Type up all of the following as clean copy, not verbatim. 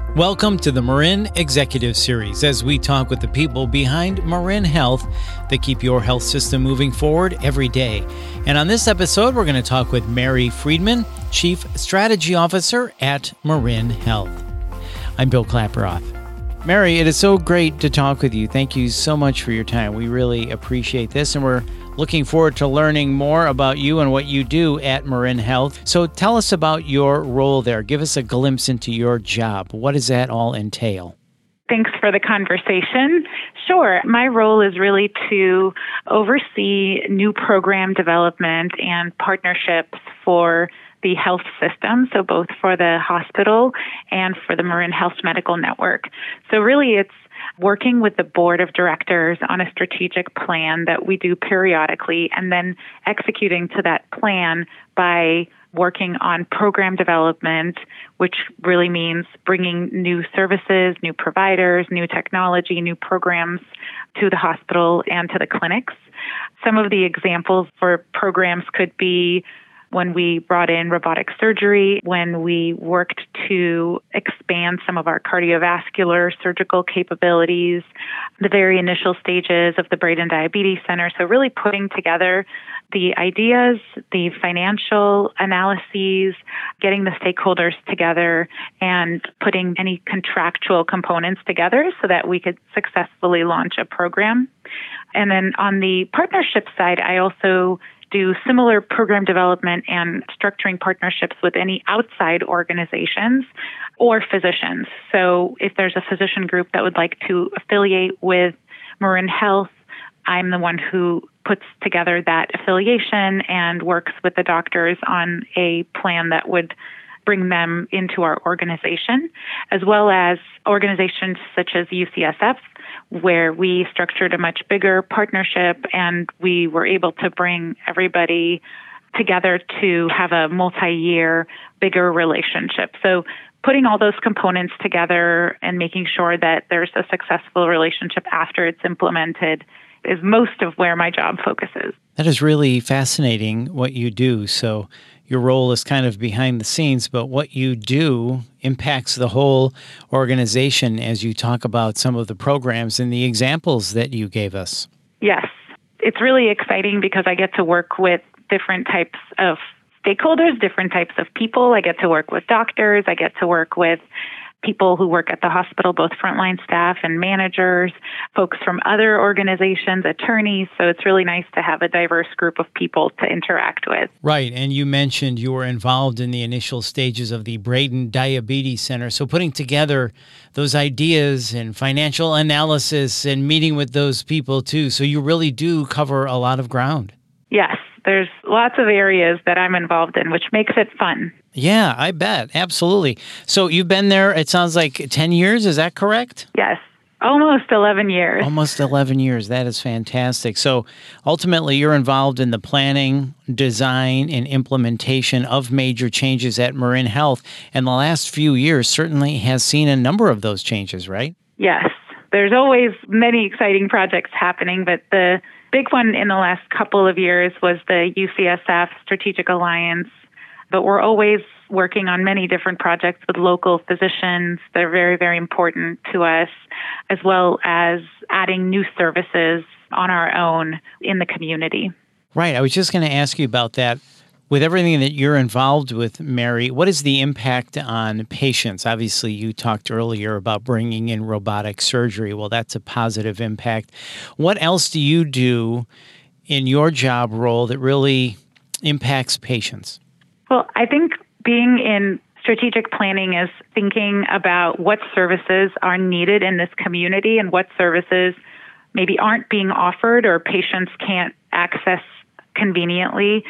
Welcome to the Marin Executive Series as we talk with the people behind Marin Health that keep your health system moving forward every day. And on this episode, we're going to talk with Mary Friedman, Chief Strategy Officer at Marin Health. I'm Bill Klaproth. Mary, it is so great to talk with you. Thank you so much for your time. We really appreciate this, and we're looking forward to learning more about you and what you do at Marin Health. So tell us about your role there. Give us a glimpse into your job. What does that all entail? Thanks for the conversation. Sure. My role is really to oversee new program development and partnerships for the health system, so both for the hospital and for the Marin Health Medical Network. So really it's working with the board of directors on a strategic plan that we do periodically, and then executing to that plan by working on program development, which really means bringing new services, new providers, new technology, new programs to the hospital and to the clinics. Some of the examples for programs could be when we brought in robotic surgery, when we worked to expand some of our cardiovascular surgical capabilities, the very initial stages of the Braden Diabetes Center. So really putting together the ideas, the financial analyses, getting the stakeholders together, and putting any contractual components together so that we could successfully launch a program. And then on the partnership side, I also do similar program development and structuring partnerships with any outside organizations or physicians. So if there's a physician group that would like to affiliate with Marin Health, I'm the one who puts together that affiliation and works with the doctors on a plan that would bring them into our organization, as well as organizations such as UCSF, where we structured a much bigger partnership and we were able to bring everybody together to have a multi-year, bigger relationship. So putting all those components together and making sure that there's a successful relationship after it's implemented is most of where my job focuses. That is really fascinating what you do. So your role is kind of behind the scenes, but what you do impacts the whole organization as you talk about some of the programs and the examples that you gave us. Yes. It's really exciting because I get to work with different types of stakeholders, different types of people. I get to work with doctors. I get to work with people who work at the hospital, both frontline staff and managers, folks from other organizations, attorneys. So it's really nice to have a diverse group of people to interact with. Right. And you mentioned you were involved in the initial stages of the Braden Diabetes Center. So putting together those ideas and financial analysis and meeting with those people too. So you really do cover a lot of ground. Yes. There's lots of areas that I'm involved in, which makes it fun. Yeah, I bet. Absolutely. So you've been there, it sounds like 10 years. Is that correct? Yes. Almost 11 years. Almost 11 years. That is fantastic. So ultimately, you're involved in the planning, design, and implementation of major changes at Marin Health. And the last few years certainly has seen a number of those changes, right? Yes. There's always many exciting projects happening, but the big one in the last couple of years was the UCSF Strategic Alliance. But we're always working on many different projects with local physicians that are very, very important to us, as well as adding new services on our own in the community. Right. I was just going to ask you about that. With everything that you're involved with, Mary, what is the impact on patients? Obviously, you talked earlier about bringing in robotic surgery. Well, that's a positive impact. What else do you do in your job role that really impacts patients? Well, I think being in strategic planning is thinking about what services are needed in this community and what services maybe aren't being offered or patients can't access conveniently.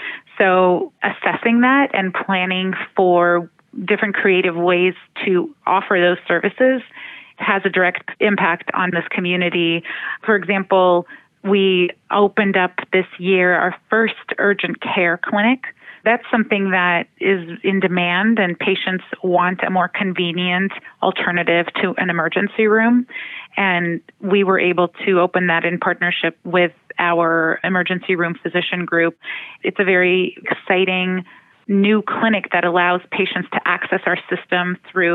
So assessing that and planning for different creative ways to offer those services has a direct impact on this community. For example, we opened up this year our first urgent care clinic. That's something that is in demand, and patients want a more convenient alternative to an emergency room. And we were able to open that in partnership with our emergency room physician group. It's a very exciting new clinic that allows patients to access our system through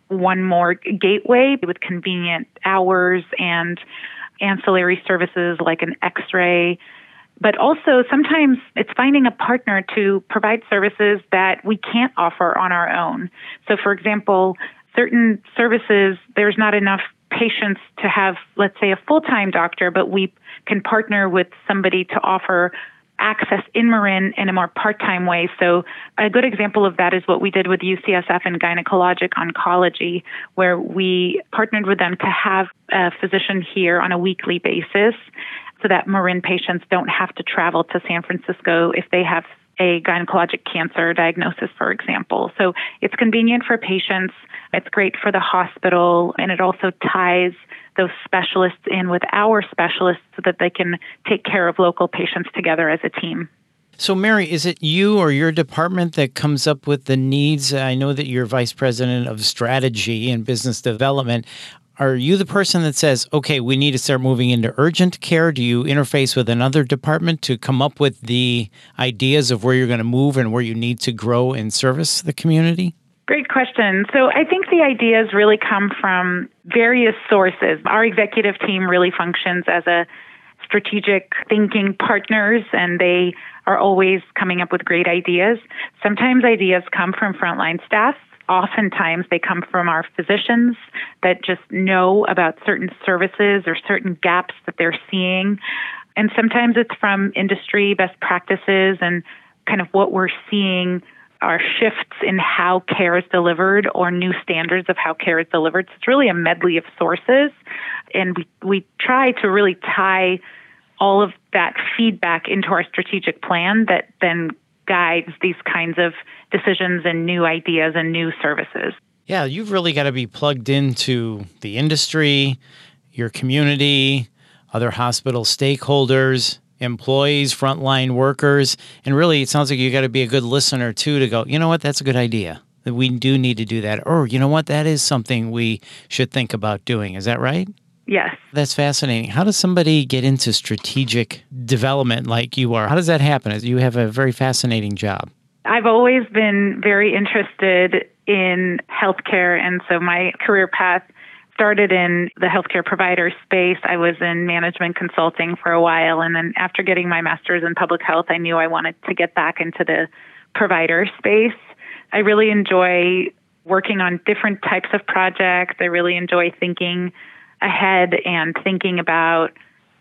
one more gateway with convenient hours and ancillary services like an X-ray. But also sometimes it's finding a partner to provide services that we can't offer on our own. So for example, certain services, there's not enough patients to have, let's say, a full-time doctor, but we can partner with somebody to offer access in Marin in a more part-time way. So a good example of that is what we did with UCSF and Gynecologic Oncology, where we partnered with them to have a physician here on a weekly basis so that Marin patients don't have to travel to San Francisco if they have a gynecologic cancer diagnosis, for example. So it's convenient for patients, it's great for the hospital, and it also ties those specialists in with our specialists so that they can take care of local patients together as a team. So, Mary, is it you or your department that comes up with the needs? I know that you're vice president of strategy and business development. Are you the person that says, okay, we need to start moving into urgent care? Do you interface with another department to come up with the ideas of where you're going to move and where you need to grow and service the community? Great question. So I think the ideas really come from various sources. Our executive team really functions as a strategic thinking partners, and they are always coming up with great ideas. Sometimes ideas come from frontline staff. Oftentimes they come from our physicians that just know about certain services or certain gaps that they're seeing. And sometimes it's from industry best practices and kind of what we're seeing are shifts in how care is delivered or new standards of how care is delivered. So it's really a medley of sources. And we try to really tie all of that feedback into our strategic plan that then guides these kinds of decisions and new ideas and new services. Yeah, you've really got to be plugged into the industry, your community, other hospital stakeholders, employees, frontline workers, and really it sounds like you got to be a good listener too to go, you know what, that's a good idea. That we do need to do that. Or, you know what, that is something we should think about doing. Is that right? Yes. That's fascinating. How does somebody get into strategic development like you are? How does that happen? You have a very fascinating job. I've always been very interested in healthcare, and so my career path started in the healthcare provider space. I was in management consulting for a while, and then after getting my master's in public health, I knew I wanted to get back into the provider space. I really enjoy working on different types of projects. I really enjoy thinking ahead and thinking about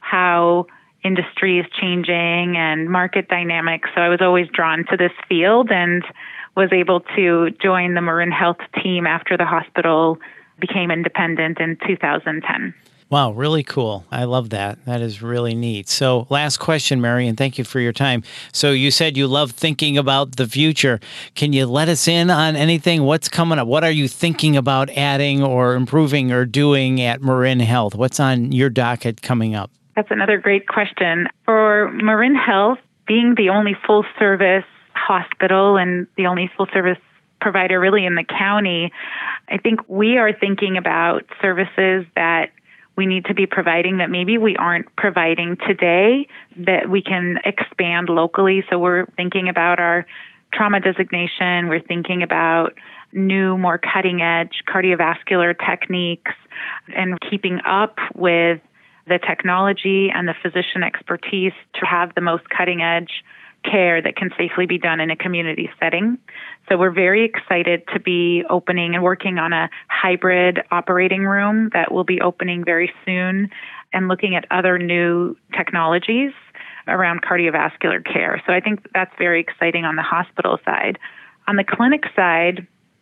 how industry is changing and market dynamics. So I was always drawn to this field and was able to join the Marin Health team after the hospital became independent in 2010. Wow, really cool. I love that. That is really neat. So last question, Mary, and thank you for your time. So you said you love thinking about the future. Can you let us in on anything? What's coming up? What are you thinking about adding or improving or doing at Marin Health? What's on your docket coming up? That's another great question. For Marin Health, being the only full-service hospital and the only full-service provider really in the county, I think we are thinking about services that we need to be providing that maybe we aren't providing today that we can expand locally. So we're thinking about our trauma designation. We're thinking about new, more cutting-edge cardiovascular techniques and keeping up with the technology and the physician expertise to have the most cutting-edge care that can safely be done in a community setting. So we're very excited to be opening and working on a hybrid operating room that will be opening very soon and looking at other new technologies around cardiovascular care. So I think that's very exciting on the hospital side. On the clinic side,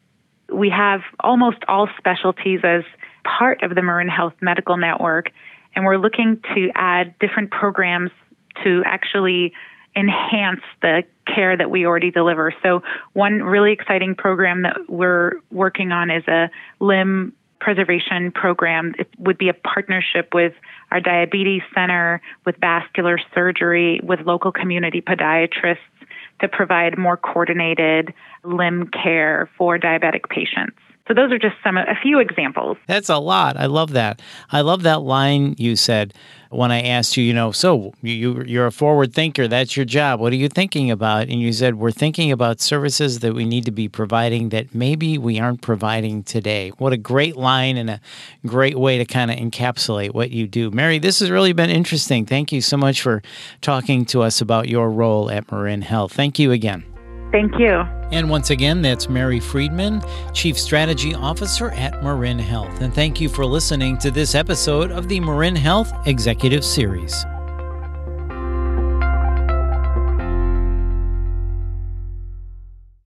we have almost all specialties as part of the Marin Health Medical Network, and we're looking to add different programs to actually enhance the care that we already deliver. So one really exciting program that we're working on is a limb preservation program. It would be a partnership with our diabetes center, with vascular surgery, with local community podiatrists to provide more coordinated limb care for diabetic patients. So those are just a few examples. That's a lot. I love that. I love that line you said when I asked you, so you're a forward thinker. That's your job. What are you thinking about? And you said, we're thinking about services that we need to be providing that maybe we aren't providing today. What a great line and a great way to kind of encapsulate what you do. Mary, this has really been interesting. Thank you so much for talking to us about your role at Marin Health. Thank you again. Thank you. And once again, that's Mary Friedman, Chief Strategy Officer at Marin Health. And thank you for listening to this episode of the Marin Health Executive Series.